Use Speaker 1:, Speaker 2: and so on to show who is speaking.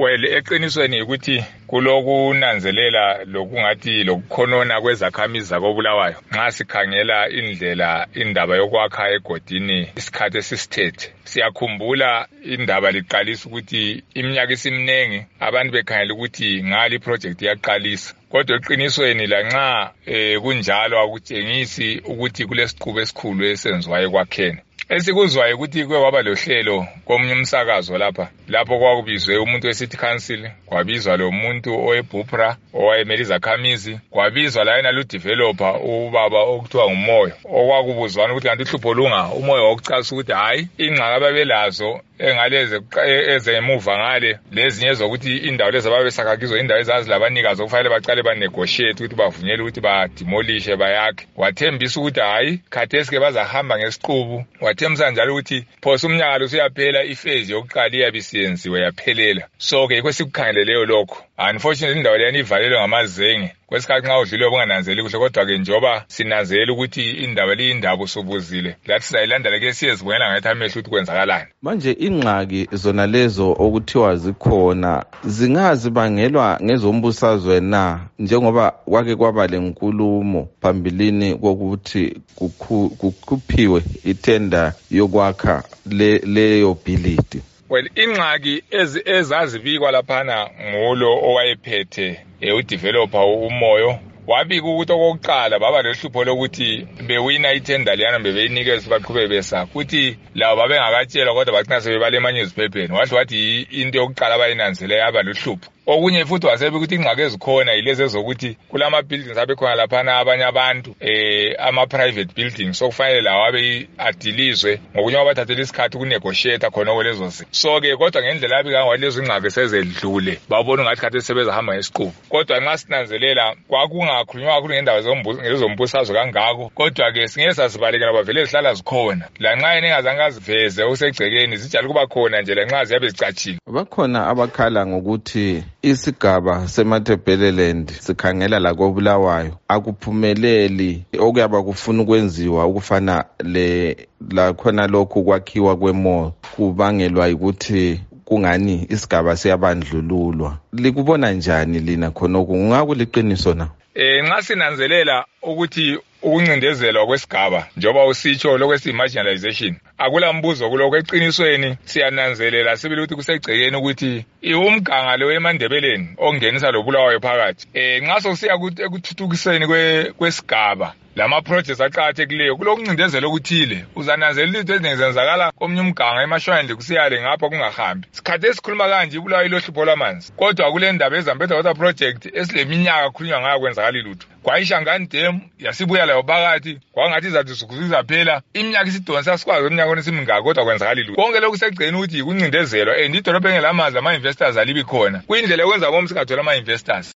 Speaker 1: Well, eqinisweni ukuthi kulokunanzelela lokungathi lokukhonona kwezakhamizi zakoBulawayo. Nxa sikhangela indaba yokwakha egodini isikhathi esisithethe. Siyakhumbula indaba liqalisa ukuthi iminyaka isimnengi abantu bekhangela ukuthi ngali project yaqalisa. Kodwa eqinisweni lanxa kunjalo akutshengisi ukuthi kulesiqubu esikhulu esenziwayo ekwakheni. Esikuzwayo ukuthi kwaba lohlelo komunye umsakazo lapho kwakubizwe umuntu weCity Council, kwabizwa lo muntu oweBupra owayemela izakhamizi, kwabizwa la yena developer ubaba okuthiwa nguMoyo, okwakubuzwana ukuthi kanti uhlupho lunga. uMoyo wokucasa ukuthi hayi ingxaka babelazo engaleze ezemuva ngale lezinye zokuthi indawo lezi ababesakhakizo indawo ezazilabanikazi okufanele baqale banegotiate ukuthi bavunyele ukuthi bademolishe bayakhe. Wathembisa ukuthi hayi khathesi ke bazahamba ngesiqubu. Wathembisa njalo ukuthi phosa umnyaka lo uyaphela iphase yokuqala iyabisiyenziwe yaphelela. So ke kwesikukhangeleyo lokho unfortunately indawo leyani ivalelwe ngamazenge. Kwesikhathi nxa udlule bungananzeli kuhle kodwa ke njoba sinanzela ukuthi indaba liyindaba usubuzile lathi siyayilandela ke siyezibonela ngathi amehlo ukuthi kwenzakalani.
Speaker 2: Manje ingxaki zona lezo okuthiwa zikhona zingazibangelwa ngezombusazwe na, njengoba kwake kwaba lenkulumo phambilini kokuthi kukhuphiwe itenda yokwakha leyo bhilidi?
Speaker 1: Well, ingxaki ezazibikwa laphana ngulo owayephethe udeveloper uMoyo wabika ukuthi okokuqala baba lehlupho lokuthi bewina itenda liyana bebeyinikeza baqhubeke besa ukuthi lawo babengakatshelwa kodwa bagcina sebebale emanye iziphepheni. Wathi into yokuqala bayinanzele yaba lohlupho. Okunye futhi wasebe ukuthi ingxaki ezikhona yilezi ezokuthi kulama buildings abekhona laphana abanye abantu ama private buildings sokufanele lawo abe adilizwe ngokunye wabathathela isikhathi ukunegotiate khona okulezo zinto. So ke kodwa ngendlela abika ngalezo ingxaki sezedlule babona ngathi khathi sebezahamba ngesiqubu. Kodwa nxa sinanzelela kwakungakhulunywa kakhulu ngendaba ngezombusazwe kangako, kodwa ke singeke sasibalekela bavele zihlala zikhona. Lanxa yena engazange aziveze usegcekeni zijalo kuba khona nje lanxa ziyabe zicatshile.
Speaker 2: Bakhona abakhala ngokuthi isigaba seMatabeleland sikhangela la koBulawayo akuphumeleli okuyaba kufuna ukwenziwa ukufana la khona lokhu kwakhiwa kwemall kubangelwa ukuthi kungani isigaba siyabandlululwa. Likubona njani lina khonoko? Ngakuliqiniso na?
Speaker 1: Nxa sinanzelela ukuthi ukuncindezelwa kwesigaba njoba usitsho lokwesi marginalization akula mbuzo kuloko. Eqinisweni siyananzelela sibili ukuthi kusegcekeni ukuthi umganga lo eMandebeleni ongenisa lo Bulawayo phakathi nxa sokusiya ekuthuthukiseni kwesigaba lama projects aqhakathekileyo kulokuncindezela okuthile. Uzananzelela into ezenzakala komunye umganga eMashwandle kusiyale ngapha kungahambi. Sikhathe esikhuluma kanje iBulawayo ilohlupho lwamanzi kodwa kule ndaba eZambezi water project esileminyaka khulunywa ngayo kwenzakala lutho. Kwayishangani dam yasibuya layo phakathi kwangathi izathi sukuzizaphela iminyaka isidonsa sikwazi eminyaka esimingaka kodwa kwenzakala lutho. Konke lokhu segceni ukuthi kuncindezelwa idolobha engelamanzi ama investors alibi khona. Kuyindlela yokwenza bomsi singathola ama investors.